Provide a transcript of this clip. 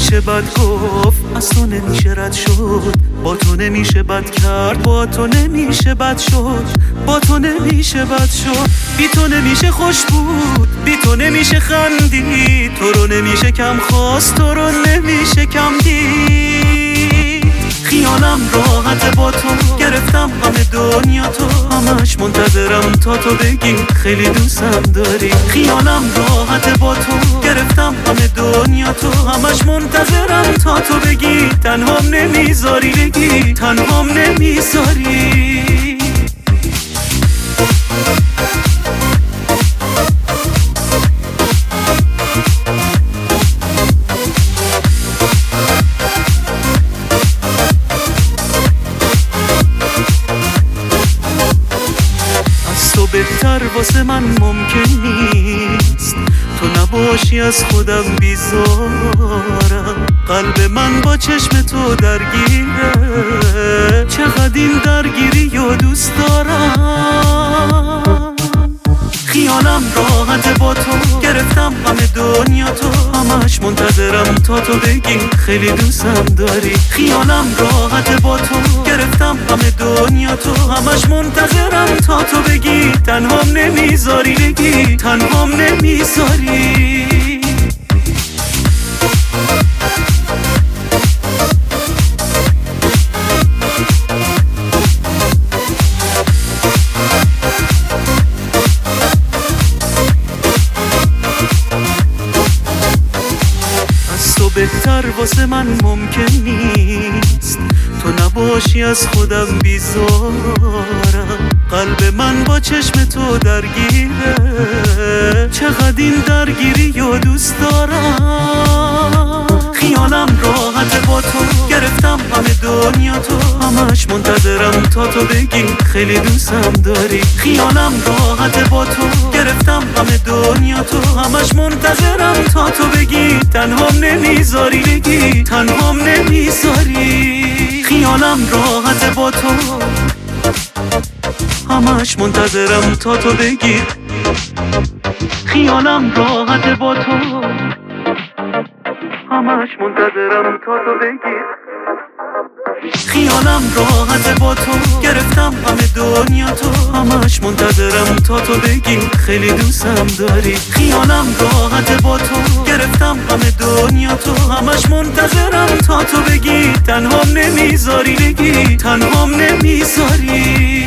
نمیشه بد گفت، از تو نمیشه رد شد، با تو نمیشه بد کرد، با تو نمیشه بد شد، با تو نمیشه بد شد. بی تو نمیشه خوش بود، بی تو نمیشه خندید، تو رو نمیشه کم خواست، تو رو نمیشه کم دید. خیالم راحت با تو، گرفتم همه دنیا تو، همش منتظرم تا تو بگی خیلی دوستم داری. خیالم راحت با تو، گرفتم همه دنیا تو، همش منتظرم تا تو بگی تنهام نمیذاری، بگی تنهام نمیذاری. تو بهتر واسه من ممکن نیست، تو نباشی از خودم بیزارم. قلب من با چشم تو درگیره، چقدر این درگیری و دوست دارم. خیالم راحت با تو، گرفتم همه دنیا تو، همش منتظرم تا تو بگی خیلی دوستم داری. خیالم راحت با تو، گرفتم همه دنیا تو، همش منتظرم تا تو بگی تنهام نمیذاری، بگی تنهام نمیذاری. تو بهتر واسه من ممکن نیست، تو نباشی از خودم بیزارم. قلب من با چشم تو درگیره، چقدر این درگیری و دوست دارم. خیالم راحت با تو، گرفتم همه دنیا تو، همش منتظرم تا تو بگی خیلی دوستم داری. خیالم راحت با تو، گرفتم همه دنیا تو، همش منتظرم تا تو بگی تنهام نمیذاری، بگی تنهام نمیذاری. خیالم راحت با تو، همش منتظرم تا تو بگی. خیالم راحت با تو، همش منتظرم تا تو بگی. خیالم راحت با تو، گرفتم همه دنیا تو، همش منتظرم تا تو بگی خیلی دوستم داری. خیالم راحت با تو، گرفتم همه دنیا تو، همش منتظرم تا تو بگی تنهام نمیذاری، بگی تنهام نمیذاری.